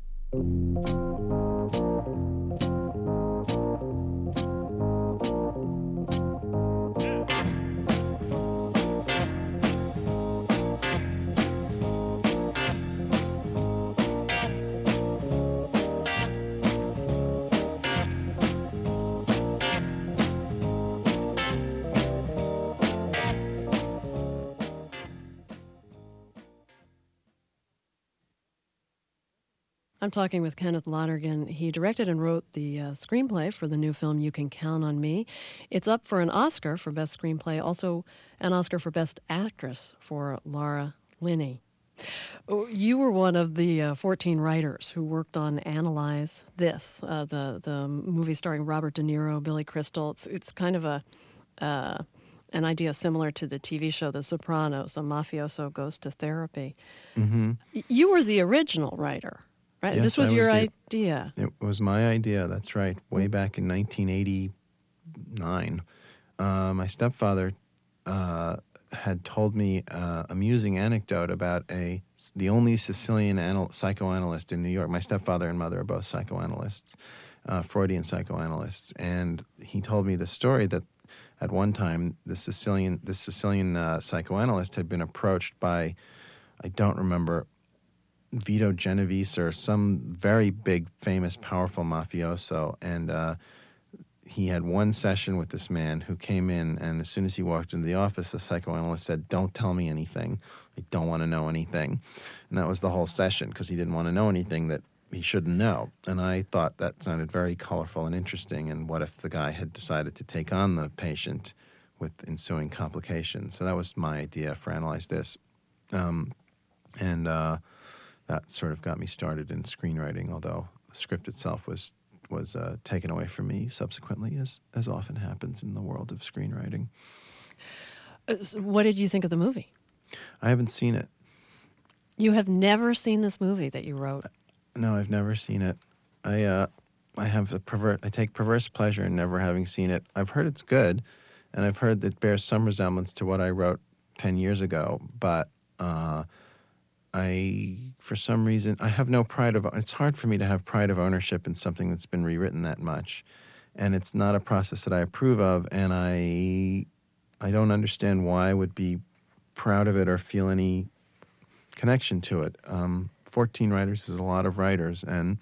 [SPEAKER 1] I'm talking with Kenneth Lonergan. He directed and wrote the screenplay for the new film You Can Count on Me. It's up for an Oscar for Best Screenplay, also an Oscar for Best Actress for Laura Linney. You were one of the 14 writers who worked on Analyze This, the movie starring Robert De Niro, Billy Crystal. It's kind of an idea similar to the TV show The Sopranos. A mafioso goes to therapy.
[SPEAKER 10] Mm-hmm.
[SPEAKER 1] You were the original writer, right?
[SPEAKER 10] Yes,
[SPEAKER 1] this was your idea.
[SPEAKER 10] It was my idea, that's right, way back in 1989. My stepfather had told me an amusing anecdote about the only Sicilian psychoanalyst in New York. My stepfather and mother are both psychoanalysts, Freudian psychoanalysts, and he told me the story that at one time this Sicilian psychoanalyst had been approached by, I don't remember, Vito Genovese or some very big, famous, powerful mafioso, and he had one session with this man who came in, and as soon as he walked into the office, the psychoanalyst said, "Don't tell me anything. I don't want to know anything." And that was the whole session, because he didn't want to know anything that he shouldn't know. And I thought that sounded very colorful and interesting, and what if the guy had decided to take on the patient with ensuing complications? So that was my idea for Analyze This. And that sort of got me started in screenwriting, although the script itself was taken away from me subsequently, as often happens in the world of screenwriting.
[SPEAKER 1] What did you think of the movie?
[SPEAKER 10] I haven't seen it.
[SPEAKER 1] You have never seen this movie that you wrote?
[SPEAKER 10] No, I've never seen it. I take perverse pleasure in never having seen it. I've heard it's good, and I've heard that it bears some resemblance to what I wrote 10 years ago, but for some reason, I have no pride of. It's hard for me to have pride of ownership in something that's been rewritten that much, and it's not a process that I approve of, and I don't understand why I would be proud of it or feel any connection to it. 14 writers is a lot of writers, and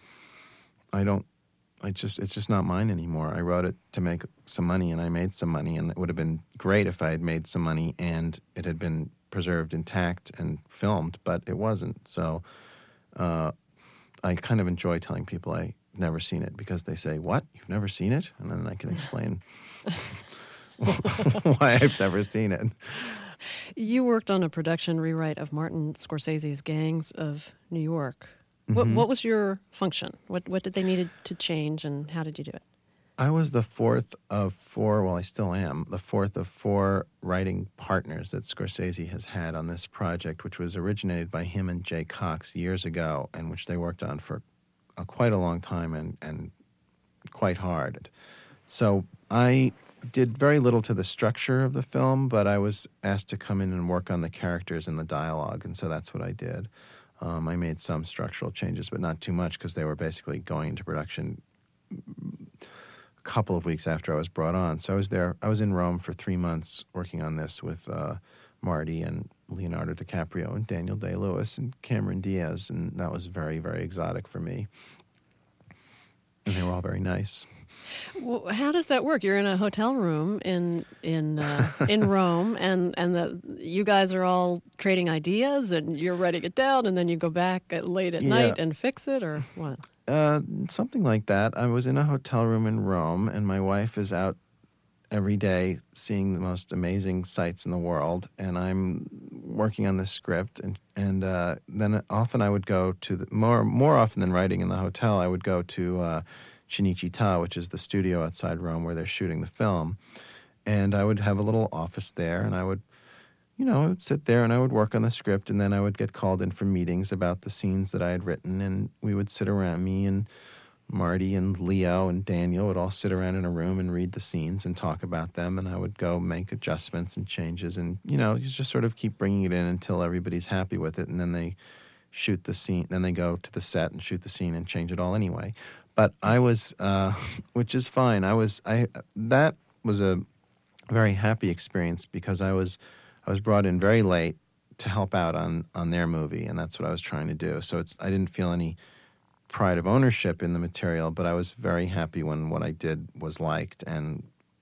[SPEAKER 10] it's just not mine anymore. I wrote it to make some money, and I made some money, and it would have been great if I had made some money and it had been preserved intact and filmed, but it wasn't. So I kind of enjoy telling people I've never seen it, because they say, "What? You've never seen it?" And then I can explain why I've never seen it.
[SPEAKER 1] You worked on a production rewrite of Martin Scorsese's Gangs of New York.
[SPEAKER 10] Mm-hmm.
[SPEAKER 1] What was your function? What did they need to change, and how did you do it?
[SPEAKER 10] I was the fourth of four, well, I still am, the fourth of four writing partners that Scorsese has had on this project, which was originated by him and Jay Cox years ago, and which they worked on for quite a long time and quite hard. So I did very little to the structure of the film, but I was asked to come in and work on the characters and the dialogue, and so that's what I did. I made some structural changes, but not too much, because they were basically going into production a couple of weeks after I was brought on. So I was in Rome for 3 months working on this with Marty and Leonardo DiCaprio and Daniel Day-Lewis and Cameron Diaz, and that was very, very exotic for me. And they were all very nice.
[SPEAKER 1] Well, how does that work? You're in a hotel room in Rome, and you guys are all trading ideas, and you're writing it down, and then you go back late at night and fix it, or what?
[SPEAKER 10] Something like that. I was in a hotel room in Rome, and my wife is out every day seeing the most amazing sights in the world, and I'm working on this script, and then often I would go to more often than writing in the hotel, I would go to Cinecittà, which is the studio outside Rome where they're shooting the film, and I would have a little office there, and I would sit there and I would work on the script, and then I would get called in for meetings about the scenes that I had written, and we would sit around, me and Marty and Leo and Daniel would all sit around in a room and read the scenes and talk about them, and I would go make adjustments and changes, and you just sort of keep bringing it in until everybody's happy with it, and then they shoot the scene, then they go to the set and shoot the scene and change it all anyway. But I was, which is fine. That was a very happy experience, because I was brought in very late to help out on their movie, and that's what I was trying to do. So I didn't feel any pride of ownership in the material, but I was very happy when what I did was liked and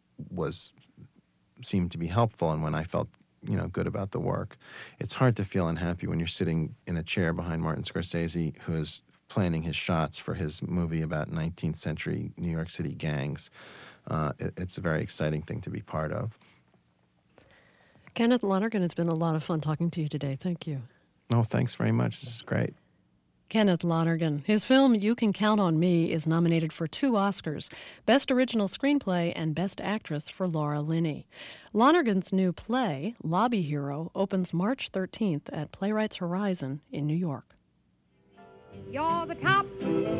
[SPEAKER 10] seemed to be helpful, and when I felt good about the work. It's hard to feel unhappy when you're sitting in a chair behind Martin Scorsese, who is planning his shots for his movie about 19th century New York City gangs. It's a very exciting thing to be part of.
[SPEAKER 1] Kenneth Lonergan, it's been a lot of fun talking to you today. Thank you.
[SPEAKER 10] Oh, thanks very much. This is great.
[SPEAKER 1] Kenneth Lonergan. His film You Can Count on Me is nominated for 2 Oscars, Best Original Screenplay and Best Actress for Laura Linney. Lonergan's new play, Lobby Hero, opens March 13th at Playwrights Horizon in New York.
[SPEAKER 13] You're the top.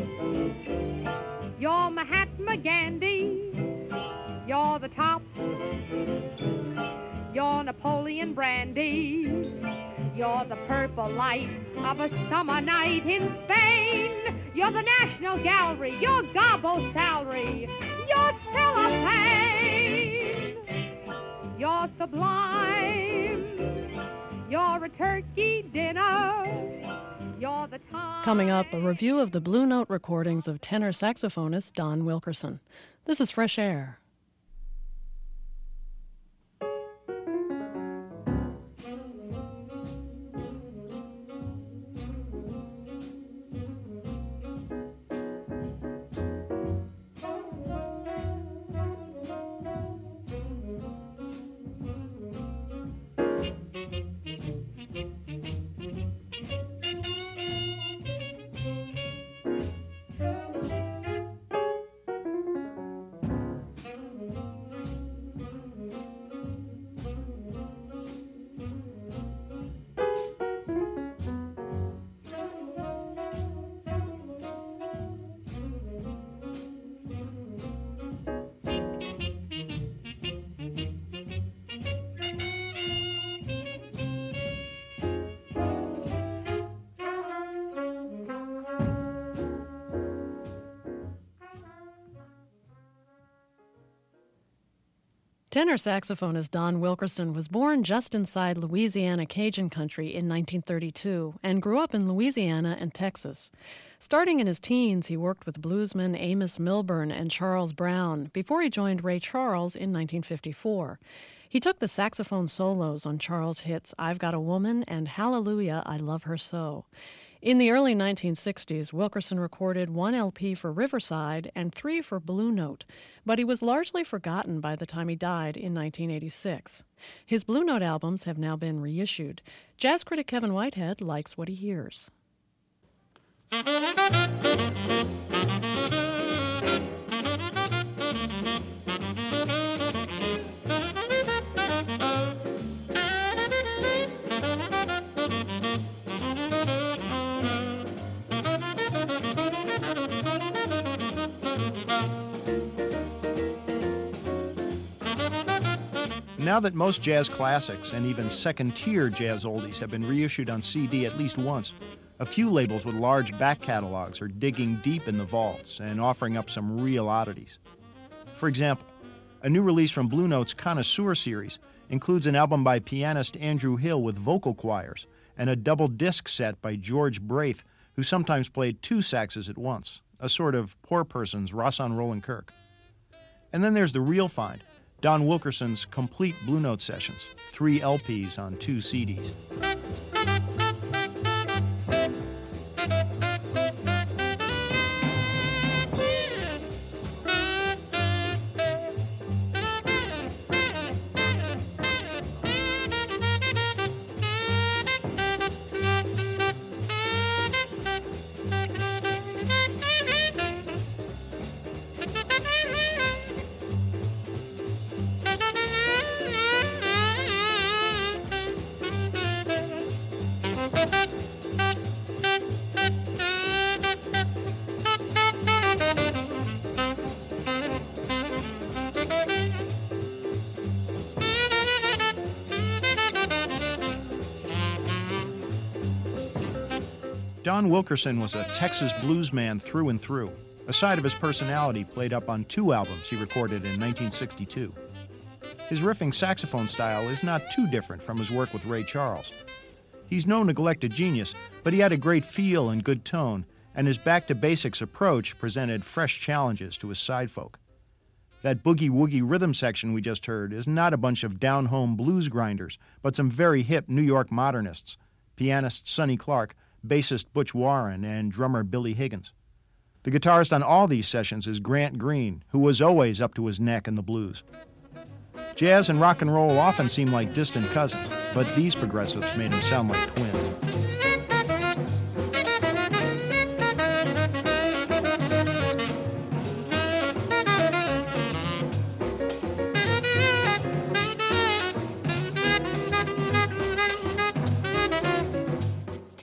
[SPEAKER 13] You're Mahatma Gandhi. You're the top. You're Napoleon Brandy. You're the purple light of a summer night in Spain. You're the National Gallery. You're Gobbo's salary. You're cellophane. You're sublime. You're a turkey dinner. You're the time.
[SPEAKER 1] Coming up, a review of the Blue Note recordings of tenor saxophonist Don Wilkerson. This is Fresh Air. Tenor saxophonist Don Wilkerson was born just inside Louisiana Cajun country in 1932 and grew up in Louisiana and Texas. Starting in his teens, he worked with bluesmen Amos Milburn and Charles Brown before he joined Ray Charles in 1954. He took the saxophone solos on Charles' hits I've Got a Woman and Hallelujah, I Love Her So. In the early 1960s, Wilkerson recorded 1 LP for Riverside and 3 for Blue Note, but he was largely forgotten by the time he died in 1986. His Blue Note albums have now been reissued. Jazz critic Kevin Whitehead likes what he hears.
[SPEAKER 14] Now that most jazz classics and even second-tier jazz oldies have been reissued on CD at least once, a few labels with large back catalogs are digging deep in the vaults and offering up some real oddities. For example, a new release from Blue Note's Connoisseur series includes an album by pianist Andrew Hill with vocal choirs and a double disc set by George Braith, who sometimes played 2 saxes at once, a sort of poor person's Rosson Roland Kirk. And then there's the real find, Don Wilkerson's complete Blue Note sessions, 3 LPs on 2 CDs. Don Wilkerson was a Texas blues man through and through. A side of his personality played up on 2 albums he recorded in 1962. His riffing saxophone style is not too different from his work with Ray Charles. He's no neglected genius, but he had a great feel and good tone, and his back-to-basics approach presented fresh challenges to his side folk. That boogie-woogie rhythm section we just heard is not a bunch of down-home blues grinders, but some very hip New York modernists, pianist Sonny Clark, bassist Butch Warren, and drummer Billy Higgins. The guitarist on all these sessions is Grant Green, who was always up to his neck in the blues. Jazz and rock and roll often seem like distant cousins, but these progressives made them sound like twins.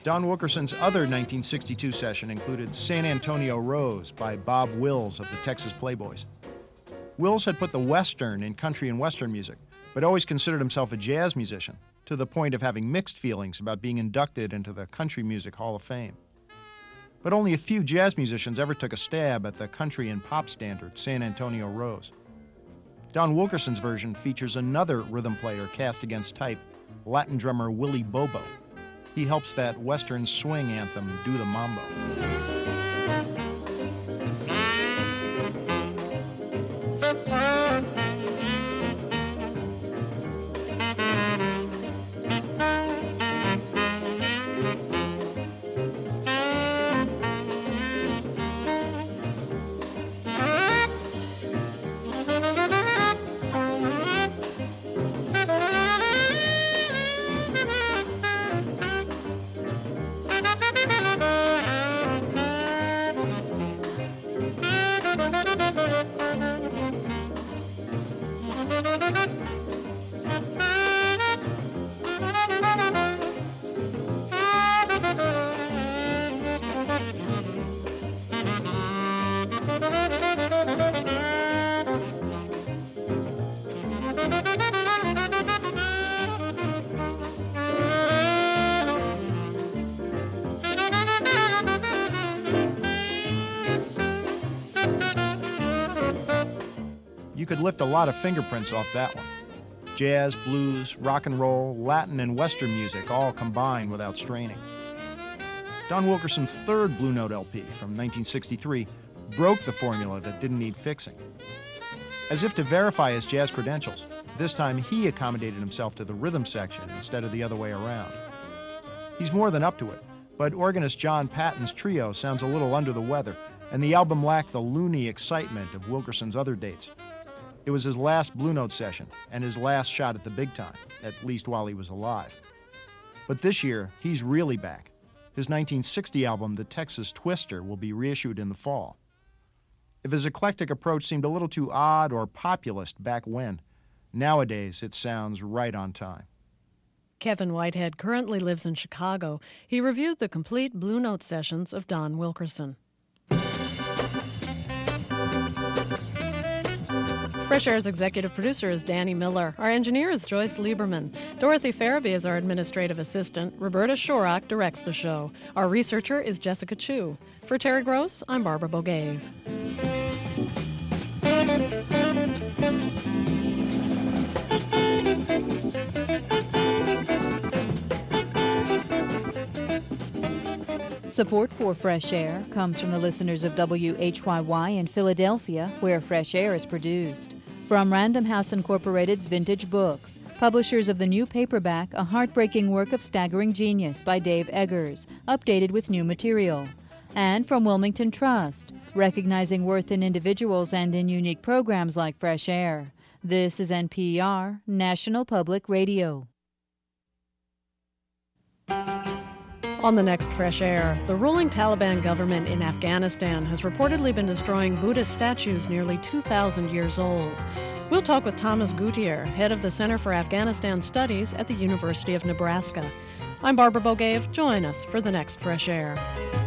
[SPEAKER 14] Don Wilkerson's other 1962 session included San Antonio Rose by Bob Wills of the Texas Playboys. Wills had put the Western in country and Western music, but always considered himself a jazz musician, to the point of having mixed feelings about being inducted into the Country Music Hall of Fame. But only a few jazz musicians ever took a stab at the country and pop standard, San Antonio Rose. Don Wilkerson's version features another rhythm player cast against type, Latin drummer Willie Bobo. He helps that Western swing anthem do the mambo. You could lift a lot of fingerprints off that one. Jazz, blues, rock and roll, Latin, and Western music all combined without straining. Don Wilkerson's third Blue Note LP from 1963 broke the formula that didn't need fixing. As if to verify his jazz credentials, this time he accommodated himself to the rhythm section instead of the other way around. He's more than up to it, but organist John Patton's trio sounds a little under the weather, and the album lacked the loony excitement of Wilkerson's other dates. It was his last Blue Note session and his last shot at the big time, at least while he was alive. But this year, he's really back. His 1960 album, The Texas Twister, will be reissued in the fall. If his eclectic approach seemed a little too odd or populist back when, nowadays it sounds right on time.
[SPEAKER 1] Kevin Whitehead currently lives in Chicago. He reviewed the complete Blue Note sessions of Don Wilkerson. Fresh Air's executive producer is Danny Miller. Our engineer is Joyce Lieberman. Dorothy Farabee is our administrative assistant. Roberta Shorak directs the show. Our researcher is Jessica Chu. For Terry Gross, I'm Barbara Bogave.
[SPEAKER 12] Support for Fresh Air comes from the listeners of WHYY in Philadelphia, where Fresh Air is produced. From Random House Incorporated's Vintage Books, publishers of the new paperback, A Heartbreaking Work of Staggering Genius by Dave Eggers, updated with new material. And from Wilmington Trust, recognizing worth in individuals and in unique programs like Fresh Air. This is NPR, National Public Radio.
[SPEAKER 1] On the next Fresh Air, the ruling Taliban government in Afghanistan has reportedly been destroying Buddhist statues nearly 2,000 years old. We'll talk with Thomas Gutierrez, head of the Center for Afghanistan Studies at the University of Nebraska. I'm Barbara Bogave. Join us for the next Fresh Air.